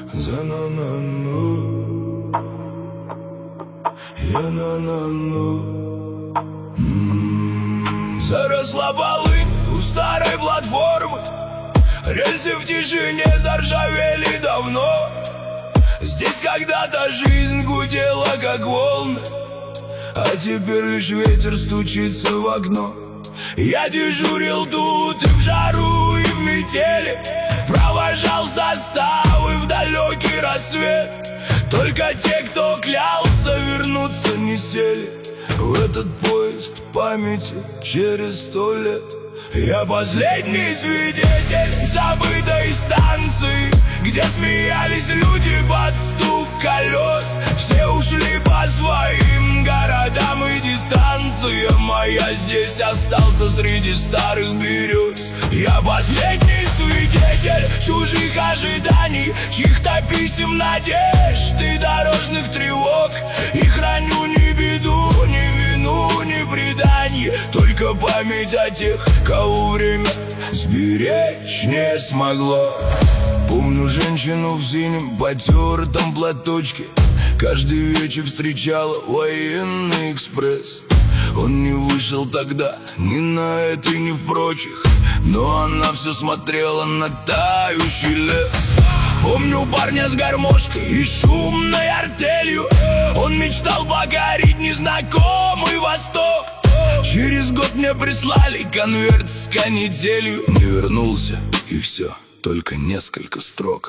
За-на-на-ну, я-на-на-ну. Заросла полынь у старой платформы, рельсы в тишине заржавели давно. Здесь когда-то жизнь гудела, как волны, а теперь лишь ветер стучится в окно. Я дежурил тут и в жару, и в метели, провожал заставы в далекий рассвет. Только те, кто клялся вернуться, не сели в этот поезд памяти через 100 лет. Я последний свидетель забытой станции, где смеялись люди под стук колес. Все ушли по своим городам, и дистанция моя здесь остался среди старых берез. Я последний свидетель чужих ожиданий, чьих-то писем, надежд и дорожных тревог. И храню ни беду, ни вину, ни предание, только память о тех, кого время сберечь не смогло. Помню женщину в синем потертом платочке, каждый вечер встречала военный экспресс. Он не вышел тогда ни на этой, ни в прочих, но она все смотрела на тающий лес. Помню парня с гармошкой и шумной артелью, он мечтал покорить незнакомый восток. Через год мне прислали конверт с канителью. Не вернулся, и все, только несколько строк.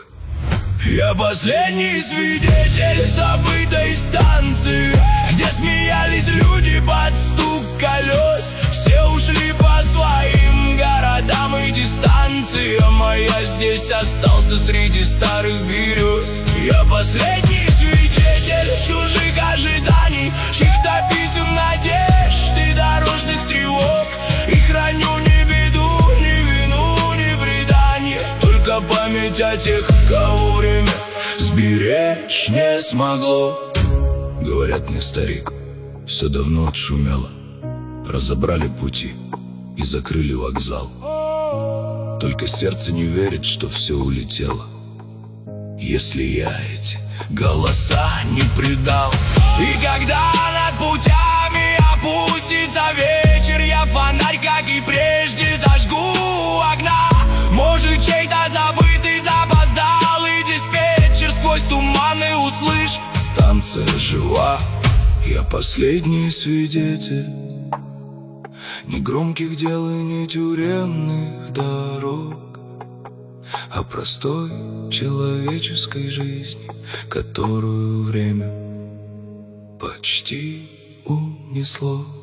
Я последний свидетель забытой станции, где смеялись люди под стук колес. Все ушли по своим городам, и дистанция моя здесь остался среди старых берез. Я последний свидетель чужих ожиданий, чьих-то писем, надежд и дорожных тревог. И храню ни беду, ни вину, ни предание, только память о тех, кого время сберечь не смогло. Говорят мне, старик, все давно отшумело, разобрали пути и закрыли вокзал. Только сердце не верит, что все улетело, если я эти голоса не предал. И когда над путями опустится вечер, я фонарь, как и прежде, зажгу у окна. Может, чей-то забытый, запоздалый диспетчер сквозь туманы услышь: станция жива. Я последний свидетель ни громких дел и ни тюремных дорог, а простой человеческой жизни, которую время почти унесло.